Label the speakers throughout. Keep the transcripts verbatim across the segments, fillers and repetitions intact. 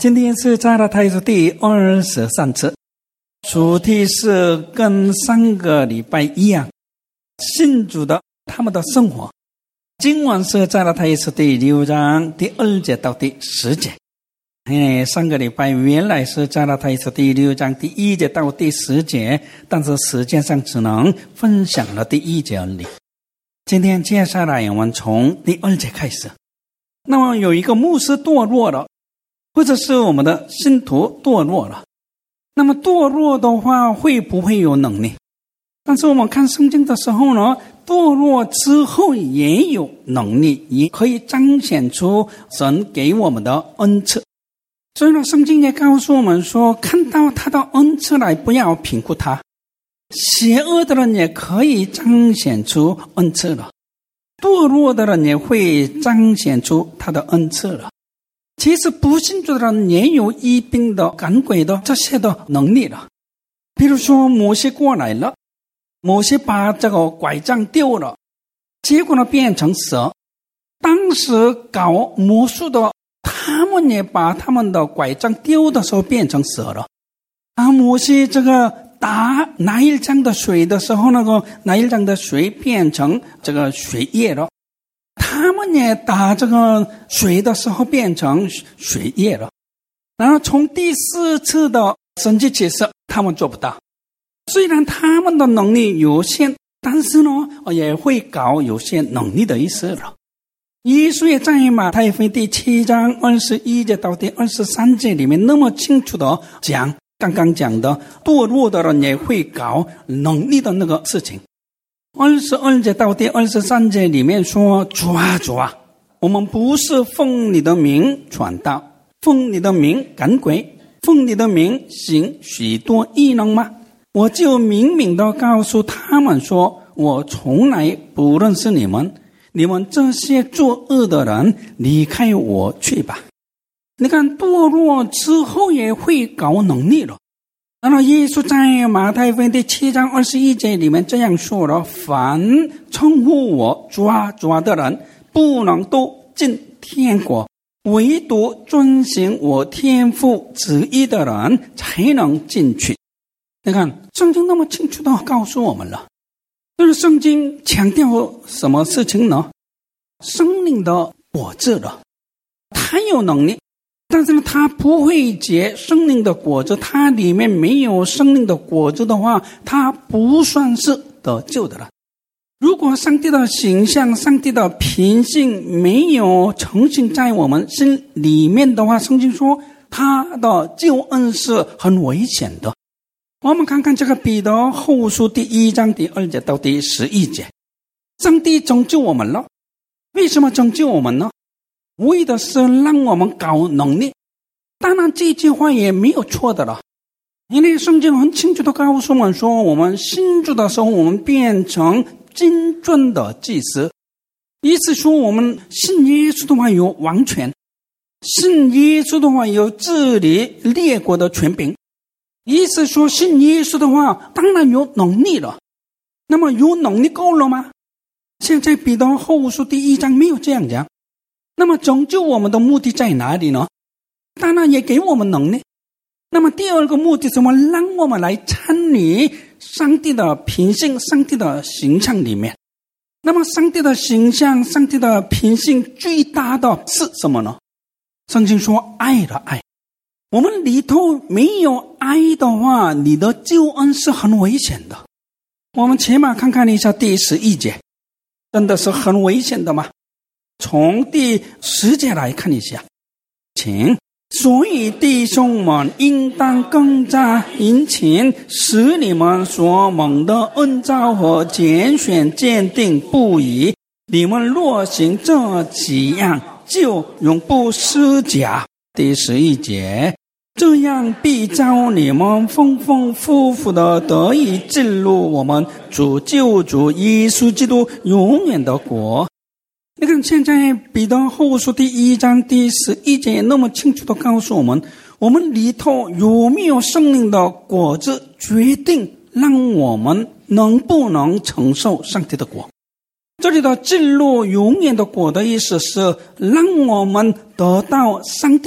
Speaker 1: 今天是加拉太书第二十三次，主题是跟上个礼拜一样，信主的他们的生活。今晚是加拉太书第六章第二节到第十节。哎，上个礼拜原来是加拉太书第六章第一节到第十节，但是时间上只能分享了第一节而已。今天接下来我们从第二节开始。那么有一个牧师堕落了，或者是我们的信徒堕落了，那么堕落的话会不会有能力？但是我们看圣经的时候呢，堕落之后也有能力，也可以彰显出神给我们的恩赐。所以呢，圣经也告诉我们说，看到他的恩赐来，不要评估他。邪恶的人也可以彰显出恩赐了，堕落的人也会彰显出他的恩赐了。其实不信主的人也有医病的、赶鬼的这些的能力了。比如说摩西过来了，摩西把这个拐杖丢了，结果呢变成蛇。当时搞魔术的他们也把他们的拐杖丢的时候变成蛇了。啊，摩西这个打拿一江的水的时候，那个拿一江的水变成这个水液了。他们也打这个水的时候变成水液了。然后从第四次的神迹启示他们做不到，虽然他们的能力有限，但是呢也会搞有限能力的意思了。耶稣也在马太福音第七章二十一节到第二十三节里面那么清楚的讲，刚刚讲的堕落的人也会搞能力的那个事情。二十二节到第二十三节里面说，主啊主啊，我们不是奉你的名传道，奉你的名赶鬼，奉你的名行许多异能吗？我就明明的告诉他们说，我从来不认识你们，你们这些作恶的人，离开我去吧。你看，堕落之后也会搞能力了。然后耶稣在马太福音第七章二十一节里面这样说了，凡称呼我主啊主啊的人，不能都进天国，唯独遵行我天父旨意的人才能进去。你看，圣经那么清楚地告诉我们了。就是圣经强调什么事情呢？生命的果子了。他有能力，但是呢，他不会结生命的果子，他里面没有生命的果子的话，他不算是得救的了。如果上帝的形象、上帝的品性没有呈现在我们心里面的话，圣经说他的救恩是很危险的。我们看看这个彼得后书第一章第二节到第十一节，上帝拯救我们了。为什么拯救我们呢？为的是让我们搞能力。当然这句话也没有错的了，因为圣经很清楚的告诉我们说，我们信主的时候，我们变成金尊的祭司，意思说我们信耶稣的话有王权，信耶稣的话有治理列国的权柄，意思说信耶稣的话当然有能力了。那么有能力够了吗？现在彼得后书第一章没有这样讲。那么拯救我们的目的在哪里呢？当然也给我们能力。那么第二个目的是什么？让我们来参与上帝的品性、上帝的形象里面。那么上帝的形象、上帝的品性最大的是什么呢？圣经说爱的爱。我们里头没有爱的话，你的救恩是很危险的。我们起码看看一下第十一节，真的是很危险的吗？从第十节来看一下，请。所以弟兄们应当更加殷勤，使你们所蒙的恩召和拣选坚定不移。你们若行这几样，就永不失脚。第十一节，这样必叫你们丰丰富富的得以进入我们主救主耶稣基督永远的国。你看，现在彼得后书第一章第十一节那么清楚地告诉我们，我们里头有没有生命的果子，决定让我们能不能承受上帝的国。这里的进入永远的国的意思是让我们得到上帝的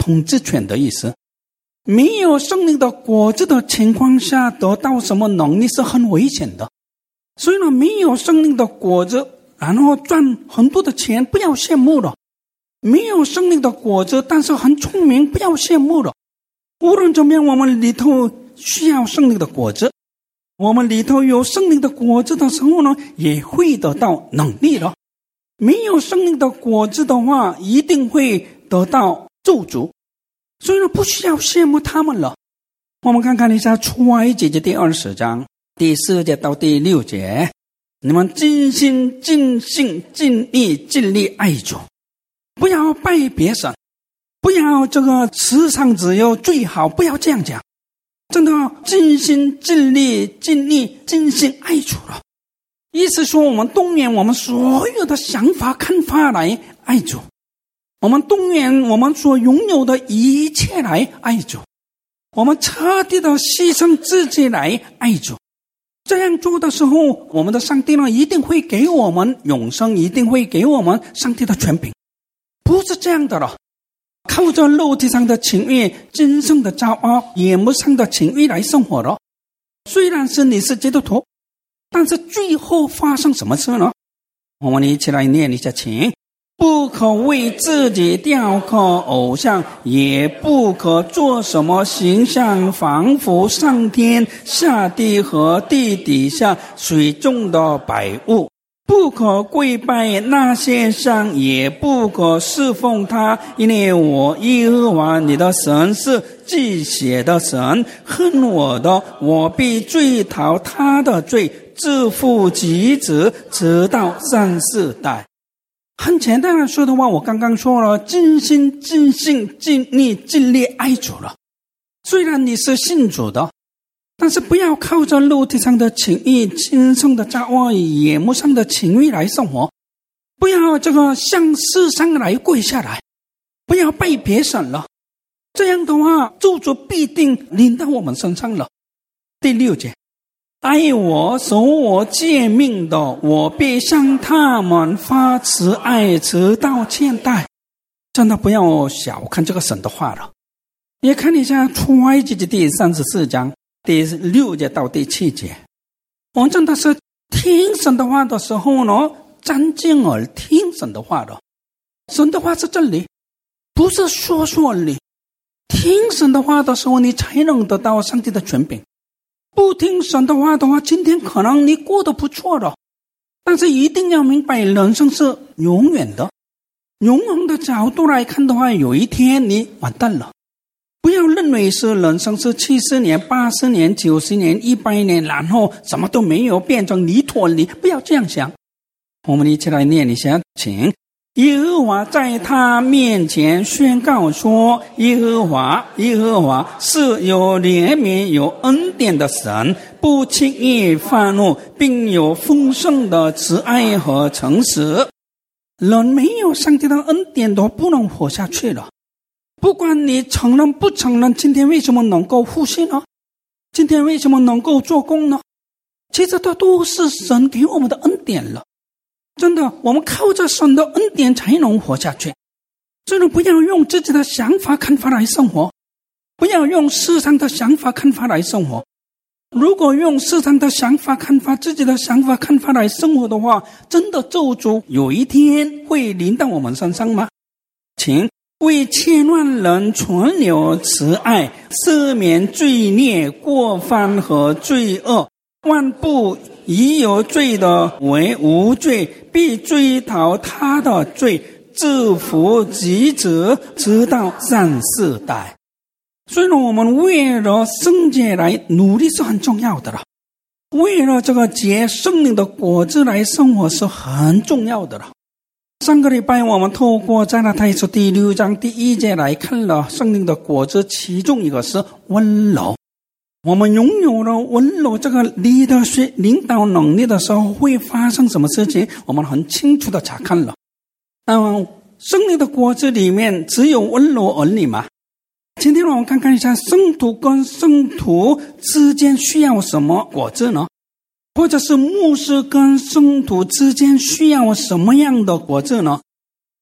Speaker 1: 统治权的意思。没有圣灵的果子的情况下，得到什么能力是很危险的。所以呢，没有圣灵的果子，然后赚很多的钱，不要羡慕了。没有圣灵的果子，但是很聪明，不要羡慕了。无论怎么样，我们里头需要圣灵的果子。我们里头有圣灵的果子的时候呢，也会得到能力了。没有圣灵的果子的话，一定会得到咒诅。所以呢，不需要羡慕他们了。我们看看一下出埃及记第二十章第四节到第六节，你们尽心尽性尽力尽力爱主，不要拜别神，不要这个世上只有最好，不要这样讲。真的尽心尽力尽力尽心爱主了，意思说我们动员我们所有的想法看法来爱主，我们动员我们所拥有的一切来爱主，我们彻底的牺牲自己来爱主。这样做的时候，我们的上帝呢，一定会给我们永生，一定会给我们上帝的权柄。不是这样的了，靠着肉体上的情欲、今生的骄傲、眼目上的情欲来生活了。虽然是你是基督徒，但是最后发生什么事呢？我们一起来念一下，请。不可为自己雕刻偶像，也不可做什么形象，仿佛上天下地和地底下水中的百物。不可跪拜那些像，也不可侍奉他，因为我耶和华你的神是忌邪的神，恨我的，我必追讨他的罪，自父及子，直到三四代。很简单的说的话，我刚刚说了，尽心尽性尽力尽力爱主了。虽然你是信主的，但是不要靠着肉体上的情欲、今生的骄傲、眼目上的情欲来生活，不要这个向世上来跪下来，不要拜别神了。这样的话，咒诅必定临到我们身上了。第六节，爱我守我诫命的，我必向他们发慈爱，直到千代。真的不要小看这个神的话了。也看一下出埃及记第三十四章第六节到第七节，我们真的是听神的话的时候呢，站静耳听神的话的。神的话是真理，不是说说理。听神的话的时候，你才能得到上帝的权柄。不听神的话的话，今天可能你过得不错了，但是一定要明白，人生是永远的。永恒的角度来看的话，有一天你完蛋了。不要认为是人生是七十年、八十年、九十年、一百年，然后什么都没有，变成泥土泥，不要这样想。我们一起来念一下，请。耶和华在他面前宣告说，耶和华耶和华是有怜悯有恩典的神，不轻易发怒，并有丰盛的慈爱和诚实。人没有上帝的恩典都不能活下去了。不管你承认不承认，今天为什么能够呼吸呢？今天为什么能够做工呢？其实这都是神给我们的恩典了。真的，我们靠着神的恩典才能活下去。真的不要用自己的想法看法来生活，不要用世上的想法看法来生活。如果用世上的想法看法、自己的想法看法来生活的话，真的咒诅有一天会临到我们身上吗？请为千万人存留慈爱，赦免罪孽、过犯和罪恶。万不以有罪的为无罪，必追讨他的罪，自父及子，直到三四代。所以我们为了圣洁来努力是很重要的了，为了这个结圣灵的果子来生活是很重要的了。上个礼拜我们透过加拉太书第六章第一节来看了圣灵的果子，其中一个是温柔。我们拥有了温柔这个leadership领导能力的时候，会发生什么事情，我们很清楚的查看了。那么圣灵的果子里面只有温柔而已吗？今天我们看看一下圣徒跟圣徒之间需要什么果子呢？或者是牧师跟圣徒之间需要什么样的果子呢？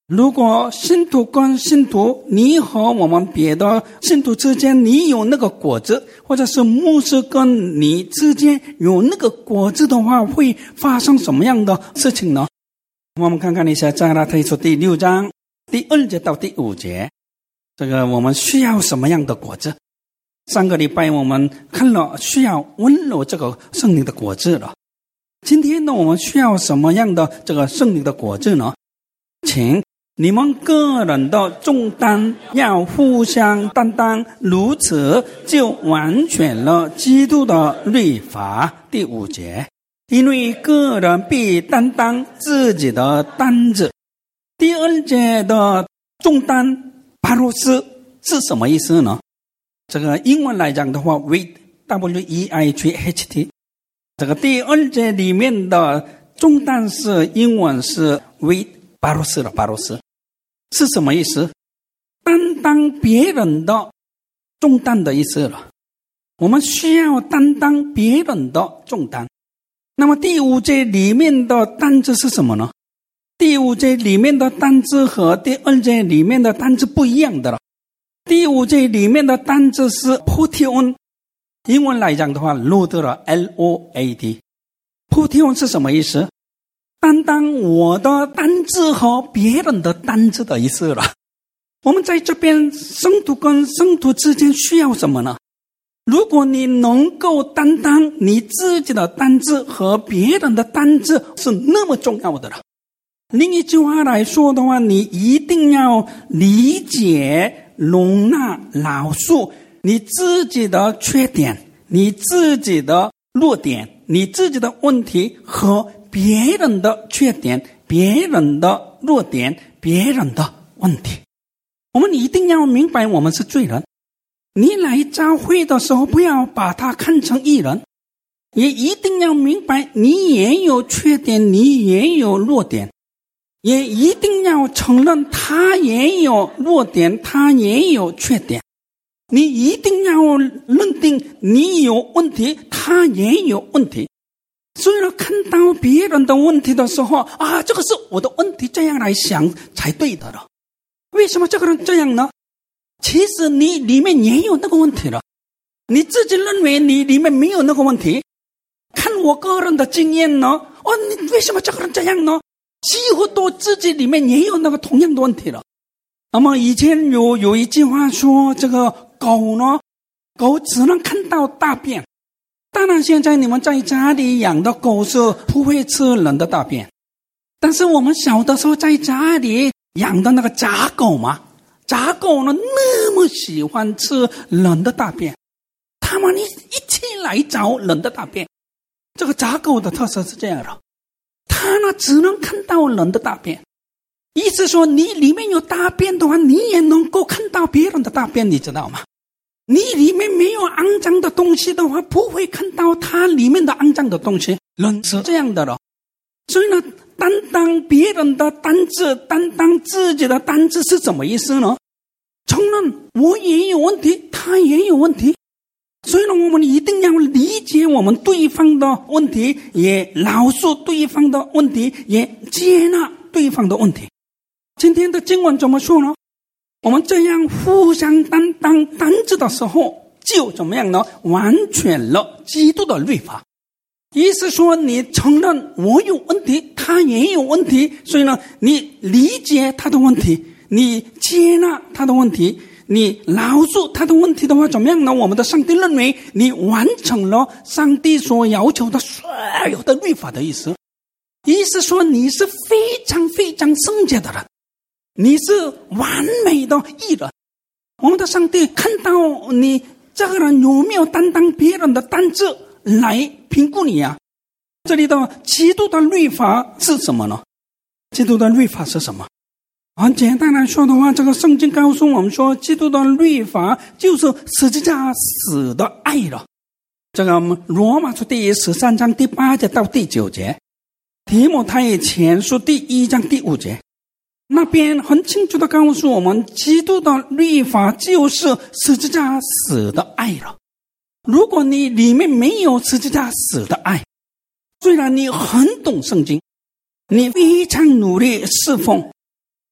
Speaker 1: 如果信徒跟信徒，你和我们别的信徒之间你有那个果子，或者是牧师跟你之间有那个果子的话，会发生什么样的事情呢？我们看看一下加拉太书第六章第二节到第五节，这个我们需要什么样的果子？上个礼拜我们看了需要温柔这个圣灵的果子了，今天呢我们需要什么样的这个圣灵的果子呢？请你们个人的重担要互相担当，如此就完全了基督的律法。第五节，因为个人必担当自己的担子。第二节的重担巴罗斯是什么意思呢？这个英文来讲的话 weight W E I G H T， 这个第二节里面的重担是英文是 weight 巴罗斯了，巴罗斯是什么意思？担当别人的重担的意思了。我们需要担当别人的重担。那么第五节里面的担子是什么呢？第五节里面的担子和第二节里面的担子不一样的了。第五节里面的担子是 Pution， 英文来讲的话 load 了 L O A D。 Pution 是什么意思？担当我的担子和别人的担子的意思了。我们在这边圣徒跟圣徒之间需要什么呢？如果你能够担当你自己的担子和别人的担子是那么重要的了。另一句话来说的话，你一定要理解容纳饶恕你自己的缺点，你自己的弱点，你自己的问题和别人的缺点，别人的弱点，别人的问题。我们一定要明白我们是罪人。你来教会的时候不要把他看成义人，也一定要明白你也有缺点，你也有弱点，也一定要承认他也有弱点，他也有缺点。你一定要认定你有问题，他也有问题。所以呢，看到别人的问题的时候啊，这个是我的问题，这样来想才对的了。为什么这个人这样呢？其实你里面也有那个问题了，你自己认为你里面没有那个问题。看我个人的经验呢，哦，你为什么这个人这样呢？几乎都自己里面也有那个同样的问题了。那么以前有有一句话说，这个狗呢，狗只能看到大便。当然现在你们在家里养的狗是不会吃人的大便，但是我们小的时候在家里养的那个杂狗嘛，杂狗呢那么喜欢吃人的大便，他们一起来找人的大便。这个杂狗的特色是这样的，它呢只能看到人的大便，意思说你里面有大便的话，你也能够看到别人的大便，你知道吗？你里面没有肮脏的东西的话，不会看到它里面的肮脏的东西。人是这样的了。所以呢，担当别人的担子，担当自己的担子是什么意思呢？承认我也有问题，他也有问题。所以呢，我们一定要理解我们对方的问题，也饶恕对方的问题，也接纳对方的问题。今天的经文怎么说呢？我们这样互相担当担子的时候，就怎么样呢？完全了基督的律法。意思说，你承认我有问题，他也有问题，所以呢，你理解他的问题，你接纳他的问题，你饶恕他的问题的话，怎么样呢？我们的上帝认为你完成了上帝所要求的所有的律法的意思。意思说，你是非常非常圣洁的人，你是完美的义人。我们的上帝看到你这个人有没有担当别人的担子来评估你啊。这里的基督的律法是什么呢？基督的律法是什么？很简单来说的话，这个圣经告诉我们说，基督的律法就是十字架死的爱了。这个罗马书第十三章第八节到第九节，提摩太前书第一章第五节，那边很清楚的告诉我们，基督的律法就是十字架死的爱了。如果你里面没有十字架死的爱，虽然你很懂圣经，你非常努力侍奉，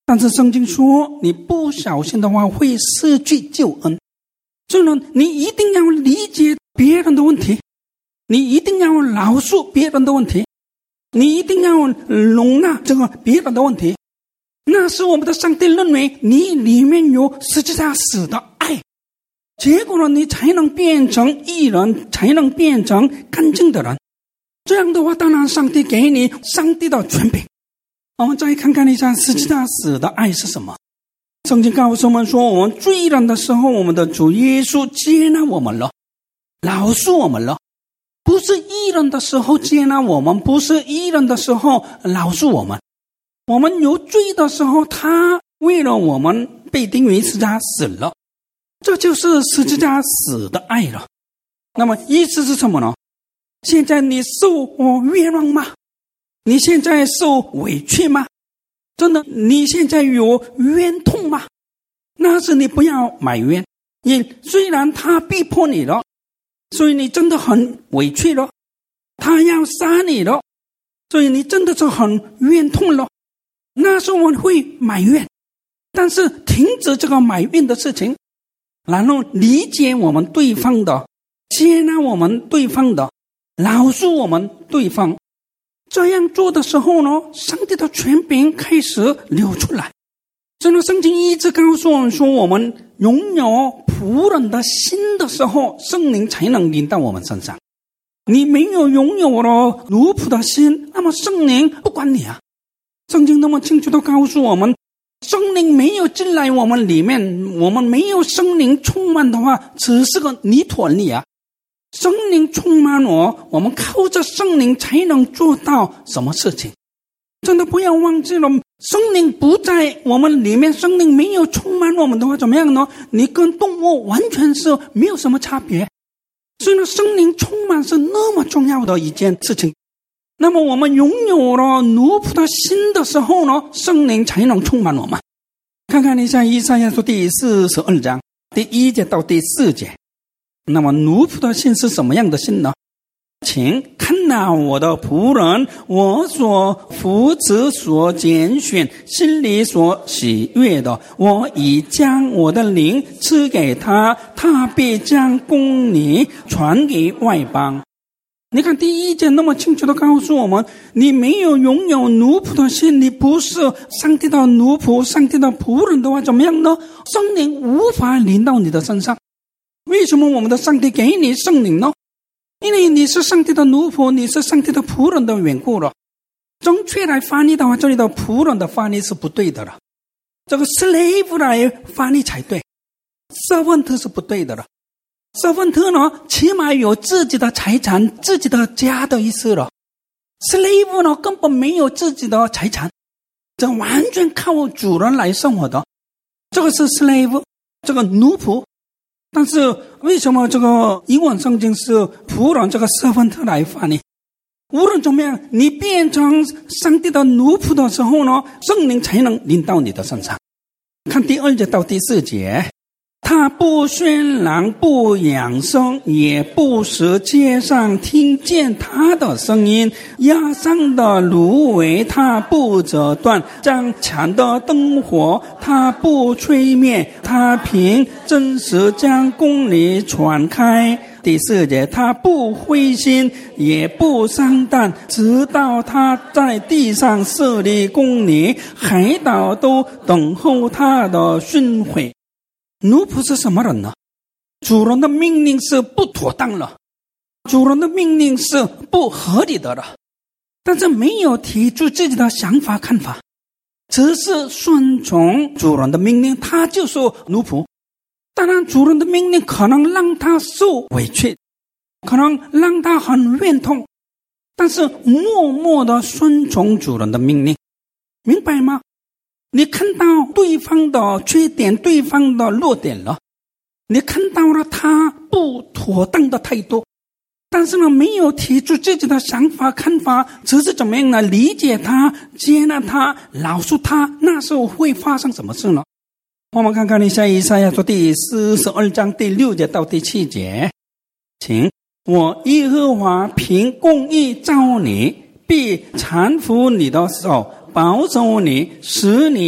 Speaker 1: 但是圣经说，你不小心的话会失去救恩。所以呢，你一定要理解别人的问题，你一定要饶恕别人的问题，你一定要容纳这个别人的问题。那是我们的上帝认为你里面有十字架死的爱，结果呢，你才能变成义人，才能变成干净的人。这样的话，当然上帝给你上帝的权柄。我们再看看一下十字架死的爱是什么。圣经告诉我们说，我们罪人的时候，我们的主耶稣接纳我们了，饶恕我们了。不是义人的时候接纳我们，不是义人的时候饶恕我们。我们有罪的时候，他为了我们被钉于十字架死了，这就是十字架死的爱了。那么意思是什么呢？现在你受我冤枉吗？你现在受委屈吗？真的，你现在有冤痛吗？那是你不要埋怨，因虽然他逼迫你了，所以你真的很委屈了，他要杀你了，所以你真的是很冤痛了。那时候我们会埋怨，但是停止这个埋怨的事情，然后理解我们对方的，接纳我们对方的，饶恕我们对方。这样做的时候呢，上帝的权柄开始流出来。所以圣经一直告诉我们说，我们拥有仆人的心的时候，圣灵才能临到我们身上。你没有拥有了奴仆的心，那么圣灵不管你啊。圣经那么清楚地告诉我们，圣灵没有进来我们里面，我们没有圣灵充满的话，只是个泥土而已啊。圣灵充满我，我们靠着圣灵才能做到什么事情。真的不要忘记了，圣灵不在我们里面，圣灵没有充满我们的话，怎么样呢？你跟动物完全是没有什么差别。所以呢，圣灵充满是那么重要的一件事情。那么我们拥有了奴仆的心的时候呢，圣灵才能充满我们。看看一下以赛亚书第四十二章第一节到第四节。那么奴仆的心是什么样的心呢？请看哪，我的仆人，我所扶持所拣选，心里所喜悦的，我已将我的灵赐给他，他必将公理传给外邦。你看第一节那么清楚地告诉我们，你没有拥有奴仆的心，你不是上帝的奴仆，上帝的仆人的话，怎么样呢？圣灵无法临到你的身上。为什么我们的上帝给你圣灵呢？因为你是上帝的奴仆，你是上帝的仆人的缘故了。正确来翻译的话，这里的仆人的翻译是不对的了，这个 slave 来翻译才对， servant 是不对的了。servant 呢，起码有自己的财产，自己的家的意思了。slave 呢，根本没有自己的财产，这完全靠主人来生活的，这个是 slave， 这个奴仆。但是为什么这个英文圣经是仆人这个servant来翻译？无论怎么样，你变成上帝的奴仆的时候呢，圣灵才能临到你的身上。看第二节到第四节，他不喧嚷，不扬声，也不使街上听见他的声音。压上的芦苇他不折断，将强的灯火他不吹灭，他凭真实将公理传开。第四节，他不灰心，也不丧胆，直到他在地上设立公理，海岛都等候他的训诲。奴仆是什么人呢？主人的命令是不妥当了，主人的命令是不合理的了，但是没有提出自己的想法看法，只是顺从主人的命令，他就是奴仆。当然主人的命令可能让他受委屈，可能让他很怨痛，但是默默的顺从主人的命令，明白吗？你看到对方的缺点，对方的弱点了，你看到了他不妥当的态度，但是呢，没有提出自己的想法看法，只是怎么样呢？理解他，接纳他，饶恕他，那时候会发生什么事呢？我们看看一下以赛亚书第四十二章第六节到第七节，请我耶和华凭公义召你，必搀扶你的手，保守你，使你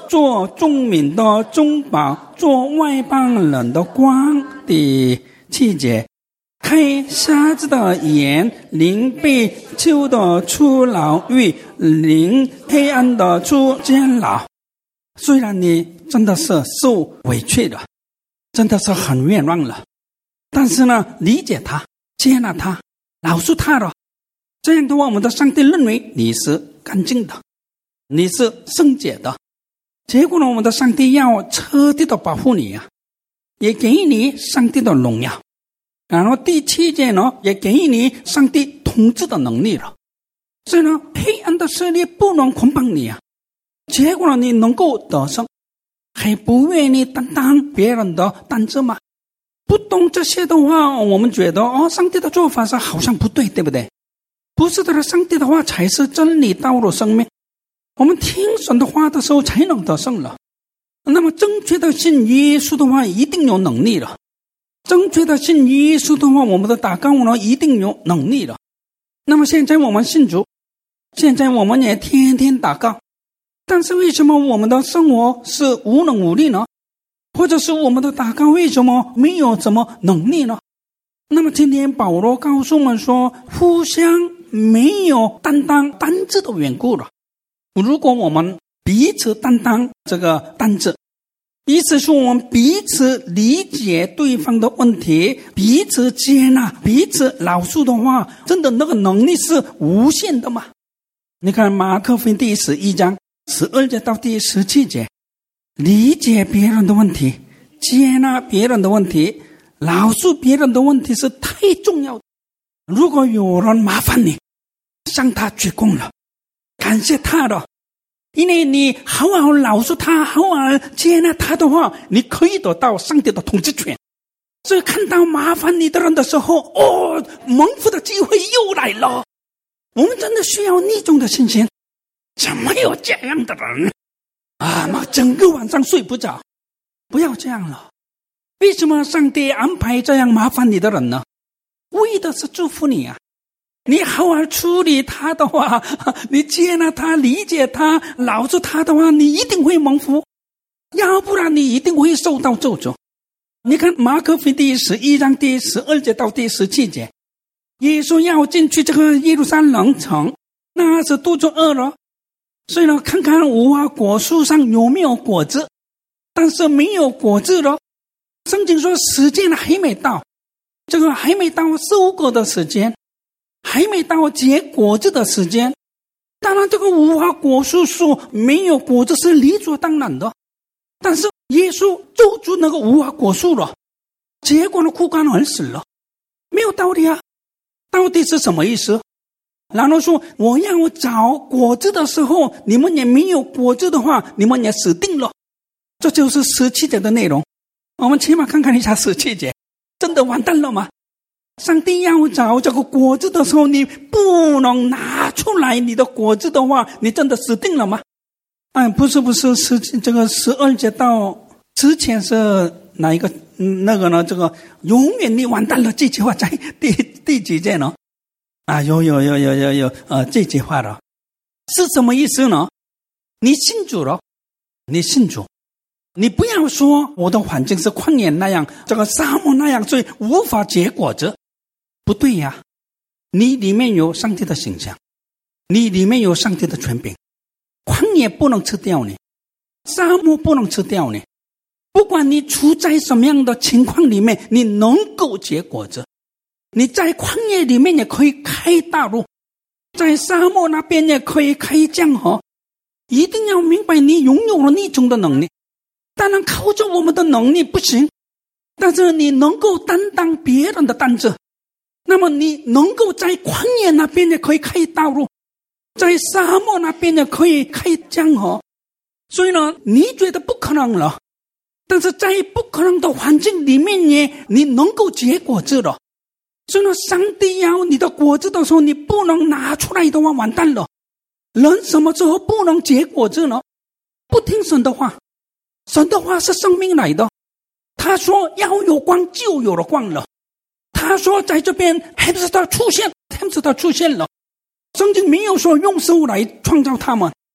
Speaker 1: 做众民的中保，做外邦人的光。第七节，开瞎子的眼，领被囚的出牢狱，领黑暗的出监牢。虽然你真的是受委屈了，真的是很冤枉了，但是呢，理解他，接纳他，饶恕他了。这样的话，我们的上帝认为你是干净的，你是圣洁的。结果呢，我们的上帝要彻底的保护你啊，也给予你上帝的荣耀。然后第七节呢，也给予你上帝统治的能力了。所以呢，黑暗的势力不能捆绑你啊。结果呢，你能够得胜，还不愿意担当别人的担子吗？不懂这些的话，我们觉得哦，上帝的做法是好像不对，对不对？不是的，上帝的话才是真理道路生命。我们听神的话的时候才能得胜了。那么正确的信耶稣的话一定有能力了，正确的信耶稣的话，我们的祷告呢一定有能力了。那么现在我们信主，现在我们也天天祷告，但是为什么我们的生活是无能无力呢？或者是我们的祷告为什么没有什么能力呢？那么今天保罗告诉我们说，互相没有担当担子的缘故了。如果我们彼此担当这个担子，意思是我们彼此理解对方的问题，彼此接纳，彼此饶恕的话，真的那个能力是无限的吗？你看马可福音第十一章十二节到第十七节，理解别人的问题，接纳别人的问题，饶恕别人的问题是太重要的。如果有人麻烦你，向他鞠躬了，感谢他了，因为你好好饶恕他，好好接纳他的话，你可以得到上帝的统治权。所以看到麻烦你的人的时候，哦，蒙福的机会又来了。我们真的需要那种的信心。怎么有这样的人啊？妈，整个晚上睡不着。不要这样了。为什么上帝安排这样麻烦你的人呢？为的是祝福你啊。你好好处理他的话，你接纳他，理解他，饶恕他的话，你一定会蒙福，要不然你一定会受到咒诅。你看马可福音第十一章第十二节到第十七节，耶稣要进去这个耶路撒冷城，那是肚子饿了，所以呢，看看无花果树上有没有果子，但是没有果子了。圣经说时间还没到，这个还没到收割的时间，还没到结果子的时间。当然这个无花果树树没有果子是理所当然的，但是耶稣咒住那个无花果树了，结果呢枯干而死了，没有道理啊。到底是什么意思？然后说我要找果子的时候，你们也没有果子的话，你们也死定了。这就是十七节的内容。我们起码看看一下十七节，真的完蛋了吗？上帝要找这个果子的时候，你不能拿出来你的果子的话，你真的死定了吗？哎，不是不是，十这个十二节到之前是哪一个、嗯、那个呢？这个永远你完蛋了，这句话在第第几节呢？啊，有有有有有有呃，这句话了，是什么意思呢？你信主了，你信主，你不要说我的环境是旷野那样，这个沙漠那样，所以无法结果子。不对呀，你里面有上帝的形象，你里面有上帝的权柄，旷野不能吃掉你，沙漠不能吃掉你。不管你处在什么样的情况里面，你能够结果子。你在旷野里面也可以开大路，在沙漠那边也可以开江河。一定要明白你拥有了那种的能力。当然靠着我们的能力不行，但是你能够担当别人的担子，那么你能够在旷野那边也可以开道路，在沙漠那边也可以开江河。所以呢，你觉得不可能了，但是在不可能的环境里面也你能够结果子了。所以呢，上帝要你的果子的时候，你不能拿出来的话，完蛋了。人什么时候不能结果子呢？不听神的话。神的话是生命来的，他说要有光就有了光了，他说在这边 hamster 出现 hamster 出现了。圣经没有说用手来创造他们，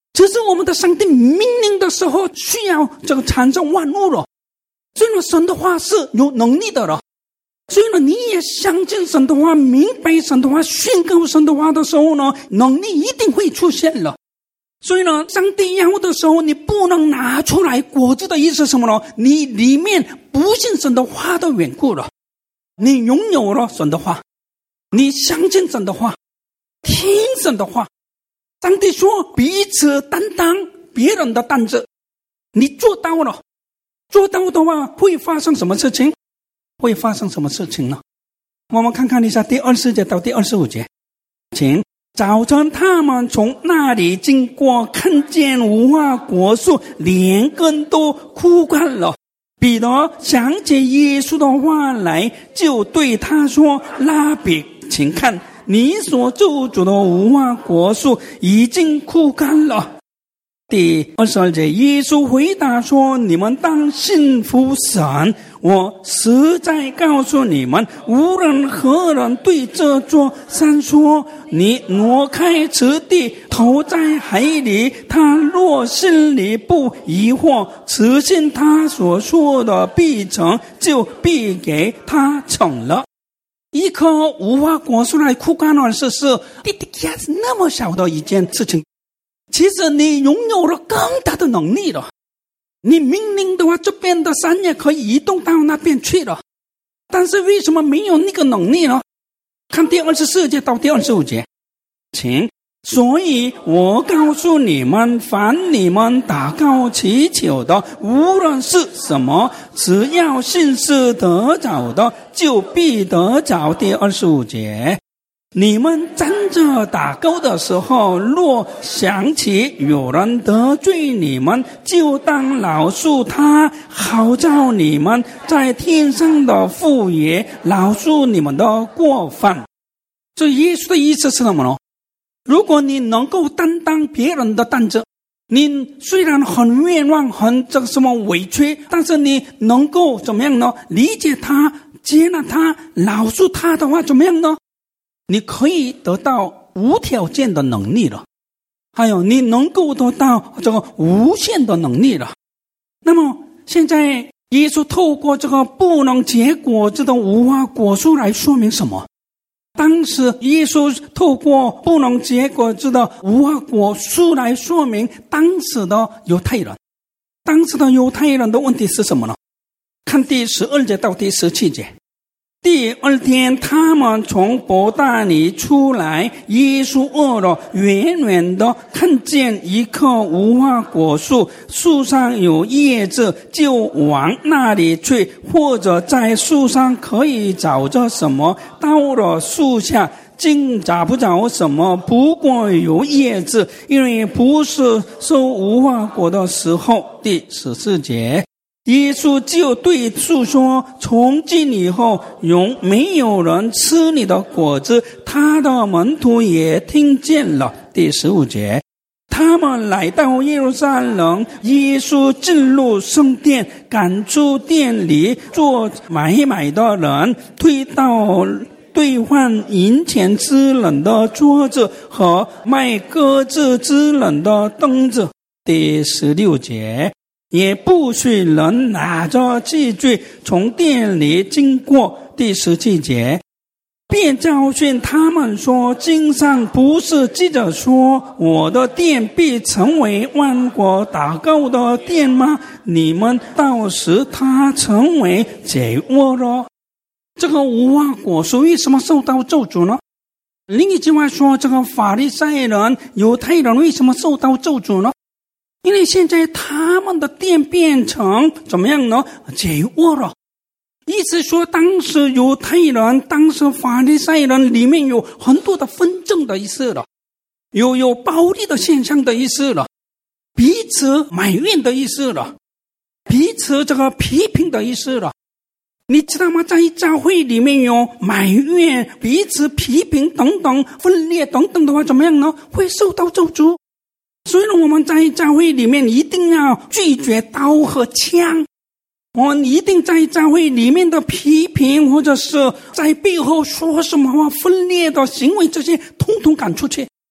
Speaker 1: 只是我们的上帝命令的时候需要这个产生万物了。所以呢，神的话是有能力的了。所以呢，你也相信神的话，明白神的话，宣告神的话的时候呢，能力一定会出现了。所以呢，上帝要的时候，你不能拿出来果子的意思是什么呢？你里面不信神的话的缘故了。你拥有了神的话，你相信神的话，听神的话。上帝说彼此担当别人的担子，你做到了。做到的话会发生什么事情？会发生什么事情呢？我们看看一下第二十四节到第二十五节。请早晨他们从那里经过，看见无花果树连根都枯干了。彼得想起耶稣的话来，就对他说：拉比，请看，你所咒诅的无花果树已经枯干了。第二十二节，耶稣回答说：你们当信服神，我实在告诉你们，无论何人对这座山说，你挪开此地，投在海里，他若心里不疑惑，此信他所说的必成，就必给他成了。一棵无花果树来枯干了，是是滴滴呀，是那么小的一件事情。其实你拥有了更大的能力了。你命令的话，这边的山也可以移动到那边去了。但是为什么没有那个能力呢？看第二十四节到第二十五节。请，所以我告诉你们，凡你们祷告祈求的，无论是什么，只要信是得着的，就必得着。第二十五节。你们站着祷告的时候，若想起有人得罪你们，就当饶恕他，好叫你们在天上的父也饶恕你们的过犯。这耶稣的意思是什么呢？如果你能够担当别人的担子，你虽然很冤枉，很这个什么委屈，但是你能够怎么样呢？理解他，接纳他，饶恕他的话，怎么样呢？你可以得到无条件的能力了，还有你能够得到这个无限的能力了。那么现在耶稣透过这个不能结果子的无花果树来说明什么？当时耶稣透过不能结果子的无花果树来说明当时的犹太人。当时的犹太人的问题是什么呢？看第十二节到第十七节。第二天，他们从伯大尼出来，耶稣饿了，远远的看见一棵无花果树，树上有叶子，就往那里去，或者在树上可以找着什么。到了树下，竟找不着什么，不过有叶子，因为不是收无花果的时候。第十四节。耶稣就对树说：从今以后，永没有人吃你的果子。他的门徒也听见了。第十五节，他们来到耶路撒冷，耶稣进入圣殿，赶出店里做买卖的人，推到兑换银钱之人的桌子和卖鸽子之人的凳子。第十六节，也不许人拿着器具从店里经过。第十七节，便教训他们说：经上不是记着说，我的殿必成为万国祷告的殿吗？你们到时它成为贼窝了。这个无花果树为什么受到咒诅呢？另一句话说，这个法利赛人、犹太人为什么受到咒诅呢？因为现在他们的殿变成怎么样呢？贼窝了。意思说，当时犹太人、当时法利赛人里面有很多的纷争的意思了，有有暴力的现象的意思了，彼此埋怨的意思了，彼此这个批评的意思了。你知道吗？在教会里面有埋怨、彼此批评等等、分裂等等的话，怎么样呢？会受到咒诅。所以呢，我们在教会里面一定要拒绝刀和枪。我们一定在教会里面的批评，或者是在背后说什么话、分裂的行为，这些通通赶出去。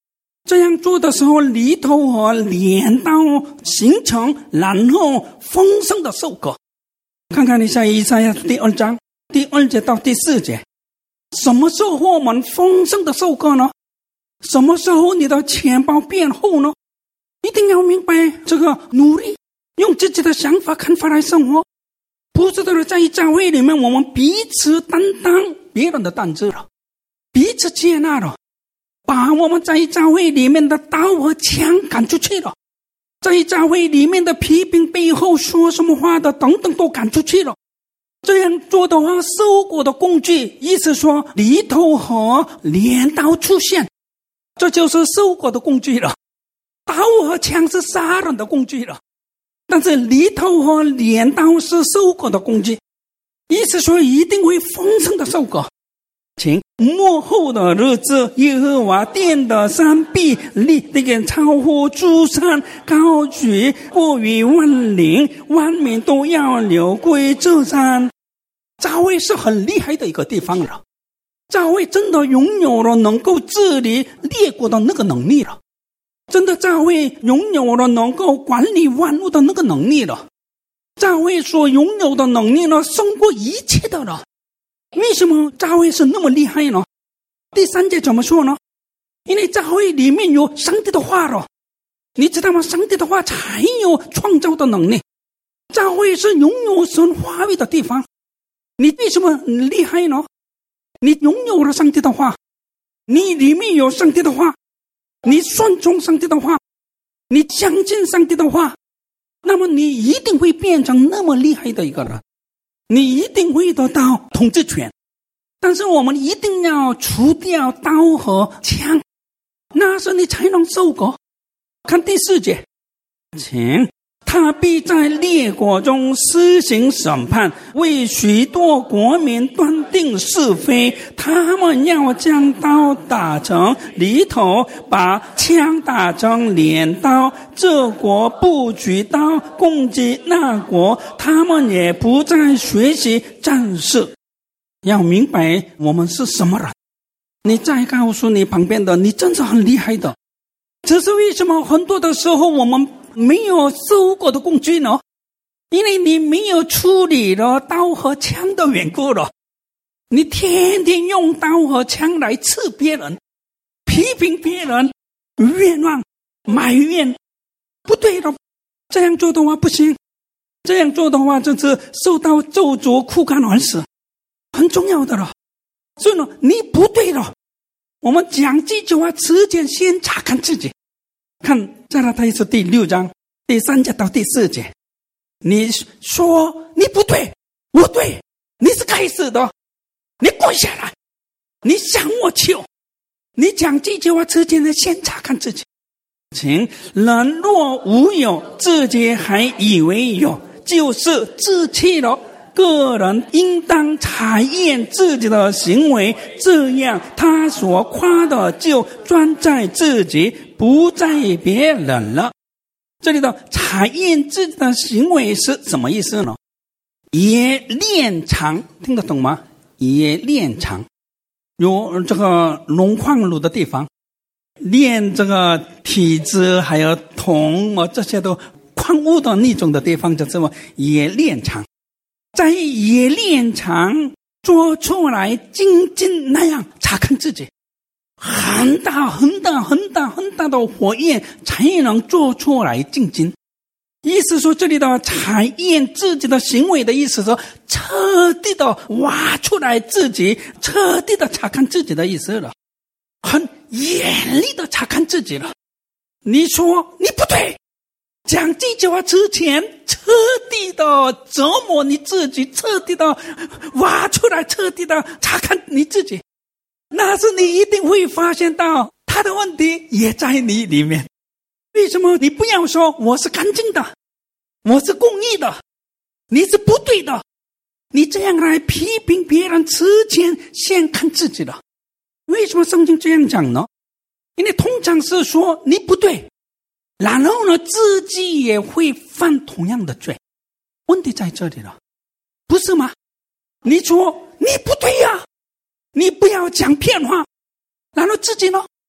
Speaker 1: 这样做的时候，犁头和镰刀形成，然后丰盛的收割。看看一下以赛亚第二章第二节到第四节，什么时候我们丰盛的收割呢？什么时候你的钱包变厚呢？一定要明白这个努力，用自己的想法看法来生活，不是的，在教会里面我们彼此担当别人的担子了，彼此接纳了，把我们在教会里面的刀和枪赶出去了，在教会里面的批评背后说什么话的等等都赶出去了。这样做的话，收割的工具，意思说犁头和镰刀出现，这就是收割的工具了。刀和枪是杀人的工具了，但是犁头和镰刀是收割的工具，意思说一定会丰盛的收割。请末后的日子，耶和华殿的山必立那个超乎诸山，高举过于万岭，万民都要流归这山。教会是很厉害的一个地方了，教会真的拥有了能够治理列国的那个能力了，真的教会拥有了能够管理万物的那个能力了，教会所拥有的能力呢，胜过一切的了。为什么教会是那么厉害呢？第三节怎么说呢？因为教会里面有上帝的话了，你知道吗？上帝的话才有创造的能力，教会是拥有神话语的地方。你为什么厉害呢？你拥有了上帝的话，你里面有上帝的话，你顺从上帝的话，你相信上帝的话，那么你一定会变成那么厉害的一个人，你一定会得到统治权。但是我们一定要除掉刀和枪，那时你才能收割。看第四节，请他必在列国中施行审判，为许多国民断定是非。他们要将刀打成犁头，把枪打成镰刀。这国不举刀攻击那国，他们也不再学习战士。要明白我们是什么人。你再告诉你旁边的，你真是很厉害的。这是为什么很多的时候我们没有收割的工具呢？因为你没有处理了刀和枪的缘故了。你天天用刀和枪来刺别人，批评别人，冤枉埋怨，不对的。这样做的话不行，这样做的话就是受到咒诅，枯干而死，很重要的了。所以呢，你不对了。我们讲这句话之前先查看自己。看加拉太书第六章第三节到第四节，你说你不对，我对，你是该死的，你跪下来，你向我求。你讲这句话之前呢，先查看自己。请人若无有，自己还以为有，就是自欺了。个人应当查验自己的行为，这样他所夸的就专在自己，不在别人了。这里的查验自己的行为是什么意思呢？冶炼厂，听得懂吗？冶炼厂有这个龙矿炉的地方，炼这个铁质还有铜啊，这些都矿物的那种的地方，叫什么冶炼厂。在冶炼厂做出来精进，那样查看自己，很大很大很大很大的火焰才能做出来精进。意思说，这里的查验自己的行为的意思说，彻底的挖出来自己，彻底的查看自己的意思了，很严厉的查看自己了。你说你不对，讲这句话之前彻底的折磨你自己，彻底的挖出来，彻底的查看你自己，那是你一定会发现到他的问题也在你里面。为什么你不要说我是干净的，我是公义的，你是不对的？你这样来批评别人之前先看自己的。为什么圣经这样讲呢？因为通常是说你不对，然后呢自己也会犯同样的罪。问题在这里了，不是吗？你说你不对呀、啊，你不要讲骗话，然后自己呢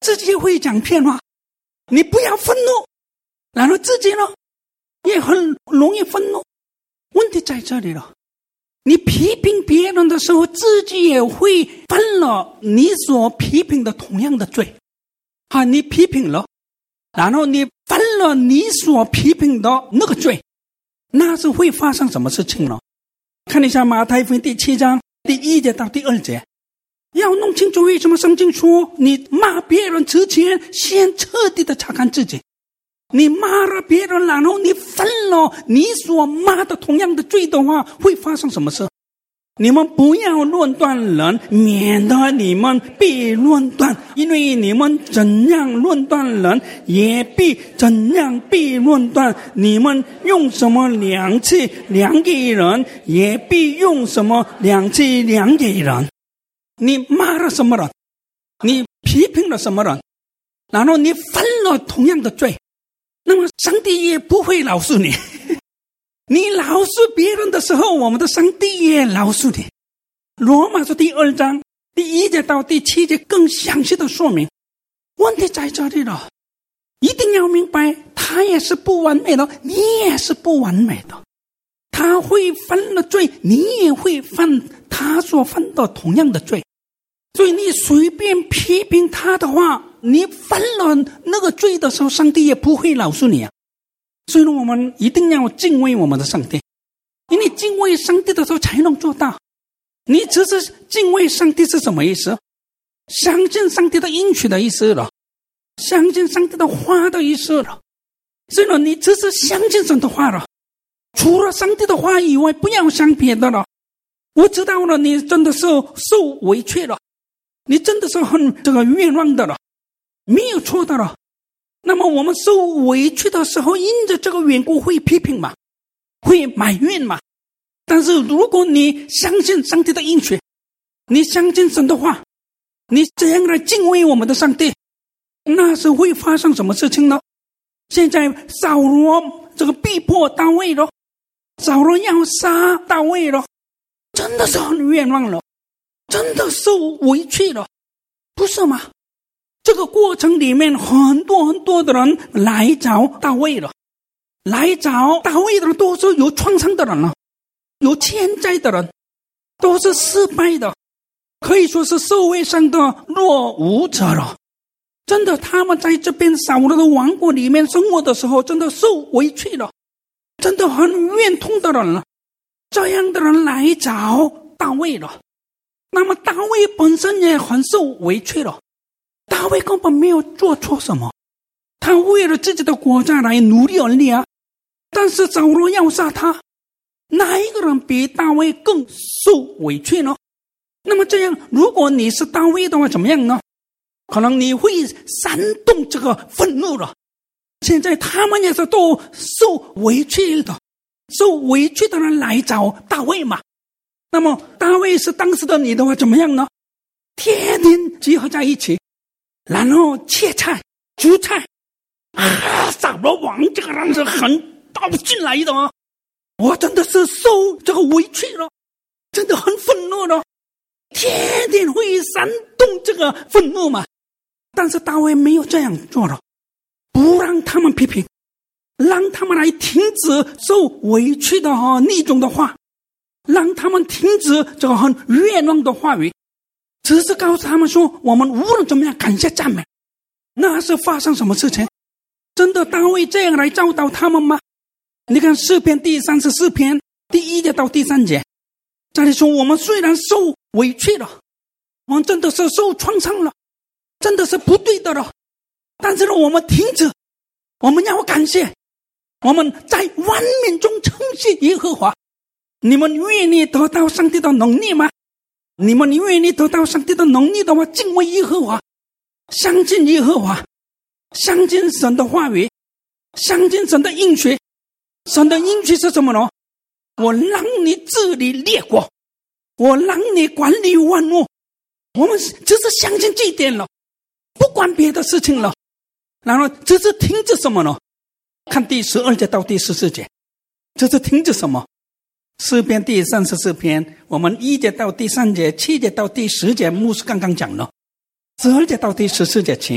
Speaker 1: 自己会讲骗话，你不要愤怒，然后自己呢也很容易愤怒。问题在这里了，你批评别人的时候，自己也会犯了你所批评的同样的罪。啊，你批评了，然后你犯了你所批评的那个罪，那是会发生什么事情呢？看一下马太福音第七章第一节到第二节，要弄清楚为什么圣经说你骂别人之前先彻底的查看自己。你骂了别人，然后你犯了你所骂的同样的罪的话，会发生什么事？你们不要论断人，免得你们被论断，因为你们怎样论断人，也必怎样被论断。你们用什么量器量给人，也必用什么量器量给人。你骂了什么人，你批评了什么人，然后你犯了同样的罪，那么上帝也不会饶恕你。你饶恕别人的时候，我们的上帝也饶恕你。罗马书第二章第一节到第七节更详细的说明，问题在这里了。一定要明白，他也是不完美的，你也是不完美的。他会犯了罪，你也会犯他所犯的同样的罪。所以你随便批评他的话，你犯了那个罪的时候，上帝也不会饶恕你啊。所以我们一定要敬畏我们的上帝，因为敬畏上帝的时候才能做到。你只是敬畏上帝是什么意思？相信上帝的应许的意思了，相信上帝的话的意思了。所以呢，你只是相信神的话了，除了上帝的话以外，不要想别的了。我知道了，你真的是受委屈了，你真的是很这个冤枉的了，没有错的了。那么我们受委屈的时候，因着这个缘故会批评嘛，会埋怨嘛。但是如果你相信上帝的应许，你相信神的话，你这样来敬畏我们的上帝，那是会发生什么事情呢？现在扫罗这个逼迫大卫了，扫罗要杀大卫了，真的是很冤枉了，真的受委屈了，不是吗？这个过程里面，很多很多的人来找大卫了，来找大卫的人都是有创伤的人了，有欠债的人，都是失败的，可以说是社会上的落伍者了。真的，他们在这边扫罗的王国里面生活的时候，真的受委屈了，真的很怨痛的人了。这样的人来找大卫了，那么大卫本身也很受委屈了。大卫根本没有做错什么，他为了自己的国家来努力而立啊。但是扫罗要杀他，哪一个人比大卫更受委屈呢？那么这样，如果你是大卫的话，怎么样呢？可能你会煽动这个愤怒了。现在他们也是都受委屈的，受委屈的人来找大卫嘛。那么大卫是当时的你的话，怎么样呢？天天集合在一起，然后切菜煮菜啊，扫罗王这个人是很倒进来的啊，我真的是受这个委屈了，真的很愤怒了，天天会煽动这个愤怒嘛。但是大卫没有这样做了，不让他们批评，让他们来停止受委屈的啊那种的话，让他们停止这个很冤枉的话语，只是告诉他们说，我们无论怎么样感谢赞美。那是发生什么事情？真的大卫这样来教导他们吗？你看诗篇第三十四篇第一节到第三节，这里说，我们虽然受委屈了，我们真的是受创伤了，真的是不对的了，但是呢，我们停止，我们要感谢，我们在万民中称谢耶和华。你们愿意得到上帝的能力吗？你们愿意得到上帝的能力的话，敬畏耶和华，相信耶和华，相信神的话语，相信神的应许。神的应许是什么呢？我让你治理列国，我让你管理万物。我们只是相信这一点了，不管别的事情了。然后只是停止什么呢？看第十二节到第十四节，这是停止什么？诗篇第三十四篇，我们一节到第三节，七节到第十节，牧师刚刚讲了。十二节到第十四节，请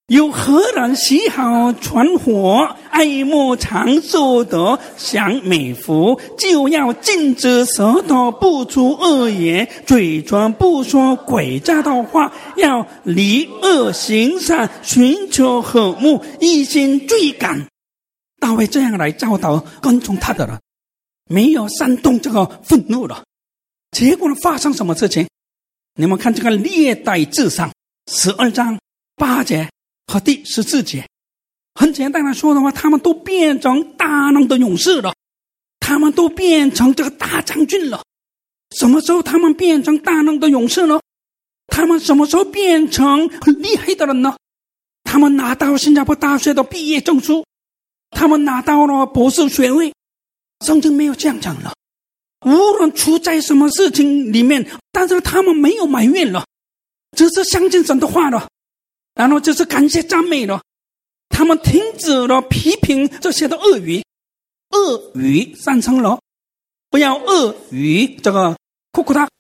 Speaker 1: 有何人喜好传火，爱慕长寿的享美福？就要禁止舌头不出恶言，嘴唇不说诡诈的话，要离恶行善，寻求和睦，一心追赶。大卫这样来教导跟从他的人，没有煽动这个愤怒了。结果发生什么事情？你们看这个历代志上十二章八节和第十四节，很简单的说的话，他们都变成大能的勇士了，他们都变成这个大将军了。什么时候他们变成大能的勇士呢？他们什么时候变成很厉害的人呢？他们拿到新加坡大学的毕业证书，他们拿到了博士学位。圣经没有这样讲了，无论处在什么事情里面，但是他们没有埋怨了，只是相信神的话了，然后就是感谢赞美了。他们停止了批评这些的恶语，恶语散成了，不要恶语这个哭哭他。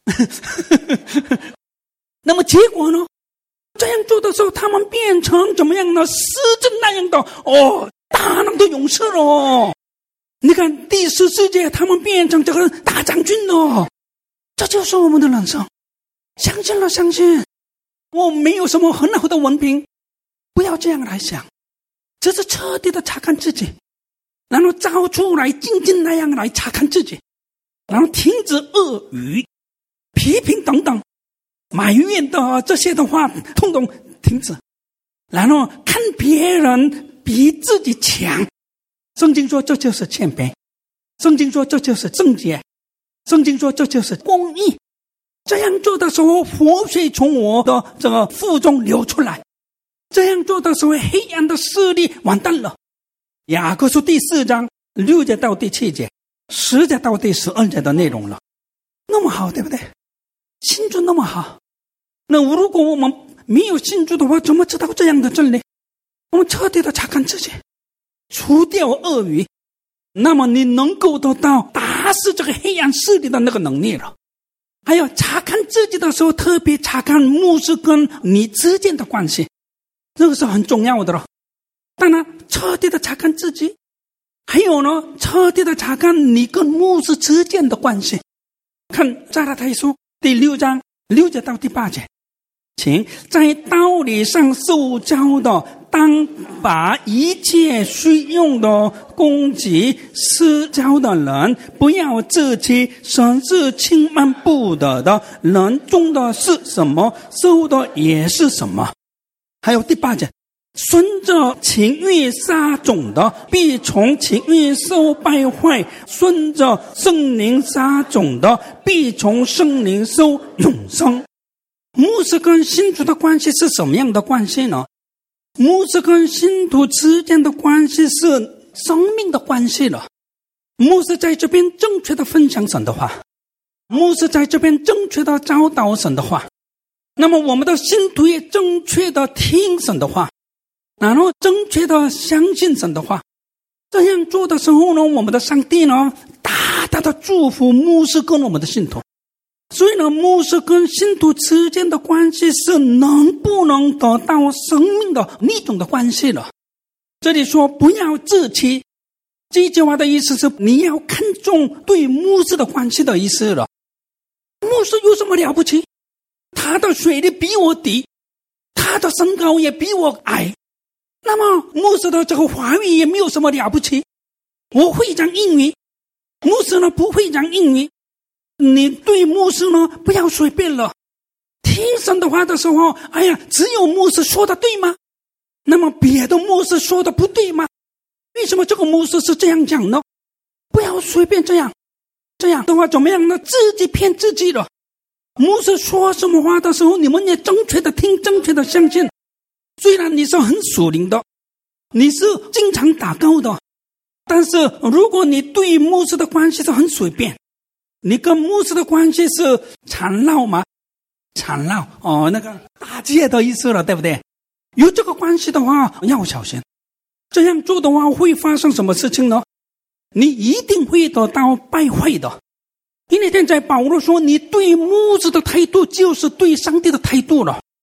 Speaker 1: 那么结果呢？这样做的时候，他们变成怎么样呢？狮子那样的哦，大能的勇士了。你看第十四节，他们变成这个大将军了。这就是我们的人生。相信了，相信我没有什么很好的文凭，不要这样来想，只是彻底的查看自己，然后找出来静静那样来查看自己，然后停止恶语、批评等等埋怨的这些的话统统停止，然后看别人比自己强。圣经说这就是谦卑，圣经说这就是正洁，圣经说这就是公义。这样做的时候，活水从我的这个腹中流出来。这样做的时候，黑暗的势力完蛋了。雅各书第四章六节到第七节，十节到第十二节的内容了。那么好，对不对？信主那么好，那如果我们没有信主的话，怎么知道这样的真理？我们彻底的查看自己，除掉恶语，那么你能够得到打死这个黑暗势力的那个能力了。还有查看自己的时候，特别查看牧师跟你之间的关系，这个是很重要的了。当然彻底的查看自己，还有呢，彻底的查看你跟牧师之间的关系。看加拉太书第六章六节到第八节，请在道理上受教的，当把一切需用的供给施教的人，不要自欺，神是轻慢不得的，人种的是什么，收的也是什么。还有第八节，顺着情欲撒种的，必从情欲收败坏；顺着圣灵撒种的，必从圣灵收永生。牧师跟信徒的关系是什么样的关系呢？牧师跟信徒之间的关系是生命的关系了。牧师在这边正确的分享神的话，牧师在这边正确的教导神的话，那么我们的信徒也正确的听神的话，然后正确的相信神的话。这样做的时候呢，我们的上帝呢，大大的祝福牧师跟我们的信徒。所以呢，牧师跟信徒之间的关系是能不能得到生命的那种的关系了。这里说不要自欺，这句话的意思是你要看重对牧师的关系的意思了。牧师有什么了不起？他的学历比我低，他的身高也比我矮，那么牧师的这个话语也没有什么了不起。我会讲英语，牧师呢不会讲英语。你对牧师呢不要随便了。听神的话的时候，哎呀，只有牧师说的对吗？那么别的牧师说的不对吗？为什么这个牧师是这样讲呢？不要随便这样，这样的话怎么样呢？自己骗自己了。牧师说什么话的时候，你们也正确的听，正确的相信。虽然你是很属灵的，你是经常祷告的，但是如果你对牧师的关系是很随便，你跟牧师的关系是缠绕吗？缠绕哦，那个打结的意思了，对不对？有这个关系的话，要小心。这样做的话，会发生什么事情呢？你一定会得到败坏的。因为现在保罗说，你对牧师的态度就是对上帝的态度了。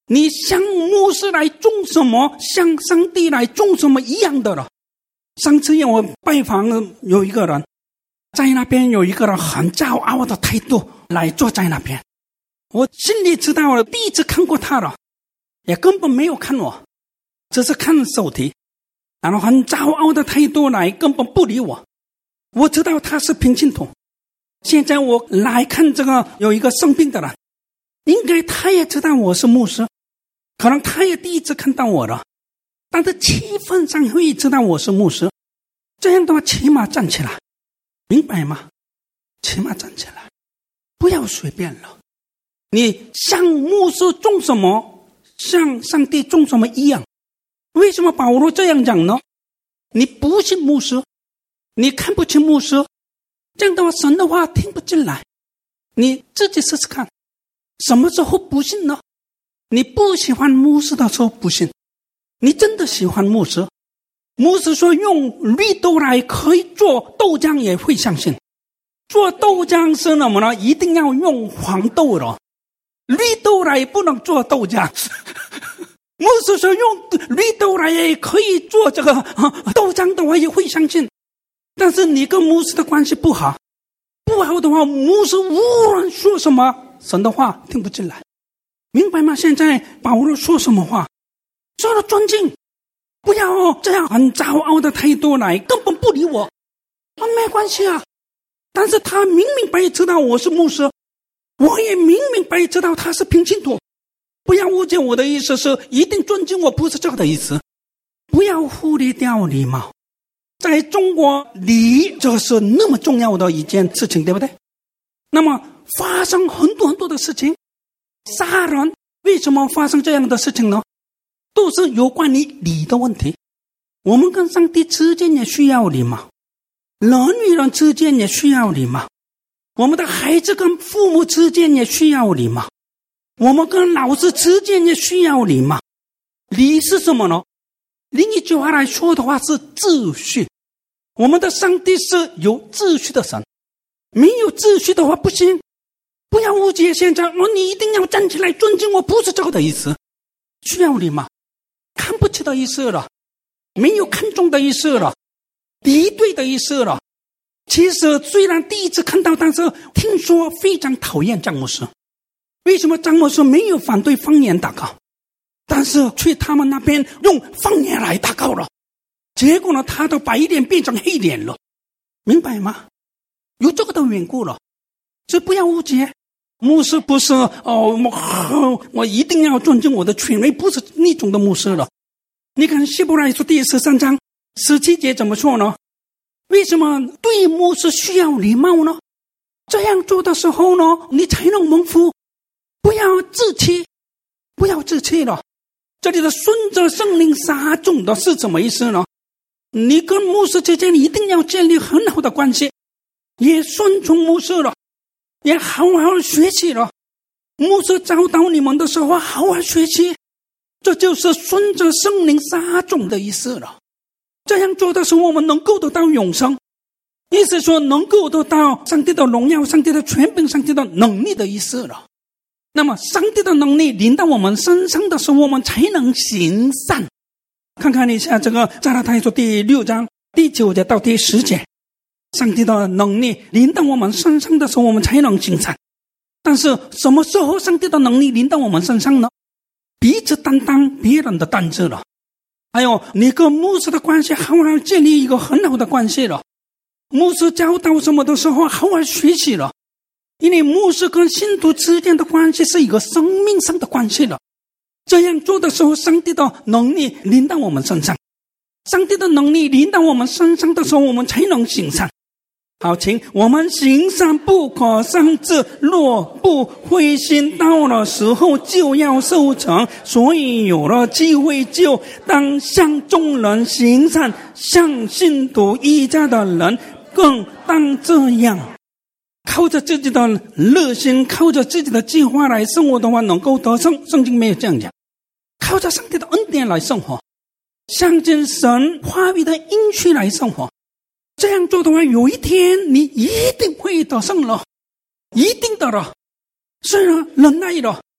Speaker 1: 你向牧师来种什么，向上帝来种什么一样的了。上次我拜访有一个人，在那边有一个人很骄傲的态度来坐在那边，我心里知道了，第一次看过他了，也根本没有看我，只是看手提，然后很骄傲的态度来，根本不理我。我知道他是平信徒。现在我来看这个有一个生病的人，应该他也知道我是牧师，可能他也第一次看到我了，但是气氛上会知道我是牧师，这样的话起码站起来，明白吗？起码站起来，不要随便了。你向牧师种什么，向上帝种什么一样。为什么保罗这样讲呢？你不信牧师，你看不起牧师，这样的话神的话听不进来。你自己试试看，什么时候不信呢？你不喜欢牧师的时候不信，你真的喜欢牧师，牧师说用绿豆来可以做豆浆也会相信。做豆浆是什么呢？一定要用黄豆了，绿豆来不能做豆浆。牧师说用绿豆来也可以做这个、啊、豆浆的话也会相信。但是你跟牧师的关系不好，不好的话，牧师无论说什么，神的话听不进来，明白吗？现在保罗说什么话，说了尊敬，不要这样很骄傲的态度来，根本不理我，啊，没关系啊。但是他明明白知道我是牧师，我也明明白知道他是平信徒，不要误解我的意思是一定尊敬我，不是这个的意思。不要忽略掉礼貌，在中国礼这是那么重要的一件事情，对不对？那么发生很多很多的事情，杀人为什么发生这样的事情呢？都是有关于礼的问题。我们跟上帝之间也需要礼貌，人与人之间也需要礼貌，我们的孩子跟父母之间也需要礼貌，我们跟老师之间也需要礼貌。礼是什么呢？另一句话来说的话是秩序。我们的上帝是有秩序的神，没有秩序的话不行。不要误解现在、哦、你一定要站起来尊敬我，不是这个的意思。需要礼貌，看不起的意思了，没有看重的意思了，敌对的意思了。其实虽然第一次看到，但是听说非常讨厌张牧师。为什么张牧师没有反对方言祷告，但是去他们那边用方言来祷告了？结果呢，他的白脸变成黑脸了，明白吗？有这个的缘故了，所以不要误解。牧师不是哦，我我一定要尊敬我的权威，不是那种的牧师了。你看希伯来书第十三章十七节怎么说呢？为什么对牧师需要礼貌呢？这样做的时候呢，你才能蒙福。不要自欺，不要自欺了。这里的顺着圣灵撒种的是什么意思呢？你跟牧师之间一定要建立很好的关系，也顺从牧师了，也好好学习了。牧师教导你们的时候好好学习，这就是顺着圣灵撒种的意思了。这样做的时候，我们能够得到永生，意思说能够得到上帝的荣耀、上帝的权柄、上帝的能力的意思了。那么上帝的能力临到我们身上的时候，我们才能行善。看看一下这个加拉太书第六章第九节到第十节，上帝的能力临到我们身上的时候，我们才能行善。但是什么时候上帝的能力临到我们身上呢？彼此担当别人的担子了，还有你跟牧师的关系好好建立一个很好的关系了，牧师教导什么的时候好好学习了。因为牧师跟信徒之间的关系是一个生命上的关系了。这样做的时候，上帝的能力临到我们身上，上帝的能力临到我们身上的时候，我们才能行善。好，请我们行善不可丧志，若不灰心，到了时候就要收成。所以有了机会就当向众人行善，向信徒一家的人更当这样。靠着自己的热心，靠着自己的计划来生活的话，能够得胜。圣经没有这样讲，靠着上帝的恩典来生活，相信神话语的应许来生活。这样做的话，有一天你一定会得胜了，一定的了。虽然忍耐了，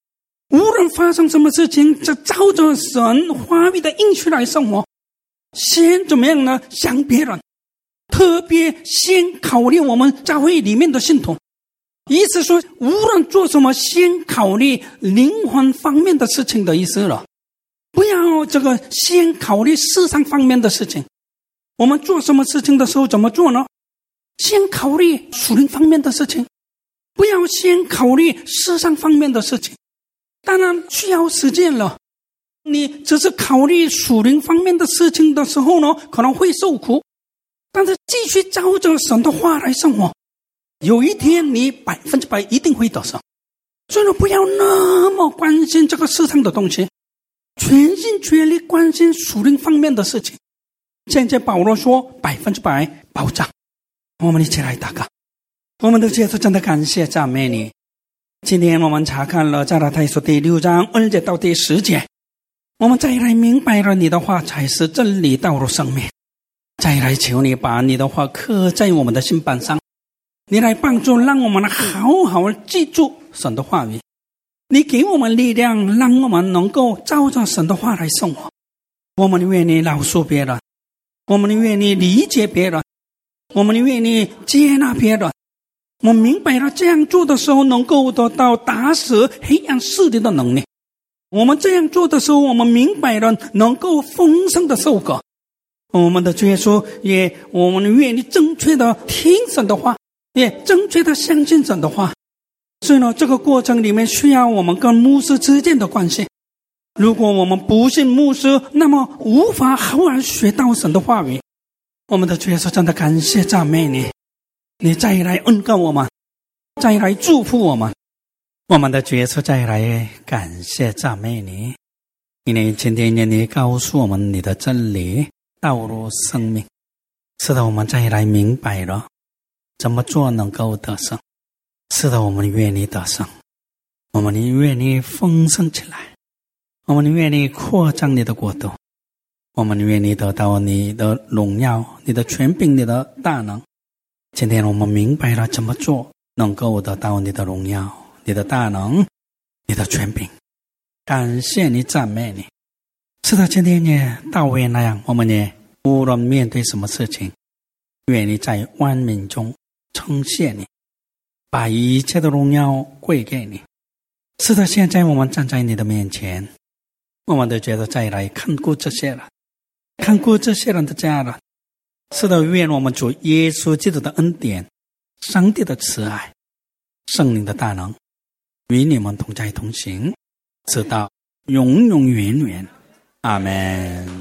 Speaker 1: 无论发生什么事情，就照着神话语的应许来生活。先怎么样呢？想别人，特别先考虑我们教会里面的信徒。意思说，无论做什么，先考虑灵魂方面的事情的意思了，不要这个先考虑世上方面的事情。我们做什么事情的时候怎么做呢？先考虑属灵方面的事情，不要先考虑世上方面的事情。当然需要实践了，你只是考虑属灵方面的事情的时候呢，可能会受苦，但是继续照着神的话来生活，有一天你百分之百一定会得胜。所以说不要那么关心这个世上的东西，全心全力关心属灵方面的事情。现在保罗说百分之百保障。我们一起来祷告。我们的主耶稣，真的感谢赞美你。今天我们查看了加拉太书第六章二节到第十节，我们再来明白了你的话才是真理，道路生命。再来求你把你的话刻在我们的心板上，你来帮助，让我们好好记住神的话语。你给我们力量，让我们能够照着神的话来生活。我们愿意饶恕别人，我们愿意理解别人，我们愿意接纳别人。我明白了这样做的时候，能够得到打死黑暗势力的能力。我们这样做的时候，我们明白了能够丰盛的受果。我们的主耶稣，也我们愿意正确的听神的话，也正确的相信神的话。所以呢，这个过程里面需要我们跟牧师之间的关系。如果我们不信牧师，那么无法好好学到神的话语。我们的主耶稣，真的感谢赞美你，你再来恩告我们，再来祝福我们。我们的主耶稣，再来感谢赞美你，因为今天你告诉我们你的真理，道路生命，使得我们再来明白了怎么做能够得胜。是的，我们愿意得胜，我们愿意丰盛起来，我们愿意扩张你的国度，我们愿意得到你的荣耀，你的权柄，你的大能。今天我们明白了怎么做能够得到你的荣耀，你的大能，你的权柄。感谢你，赞美你。是的，今天也大卫那样，我们也无论面对什么事情，愿意在万民中称谢你，把一切的荣耀归给你。是的，现在我们站在你的面前，我们都觉得再来看顾这些人，看顾这些人的家人。是的，愿我们主耶稣基督的恩典，上帝的慈爱，圣灵的大能，与你们同在同行，直到永永远远。阿们。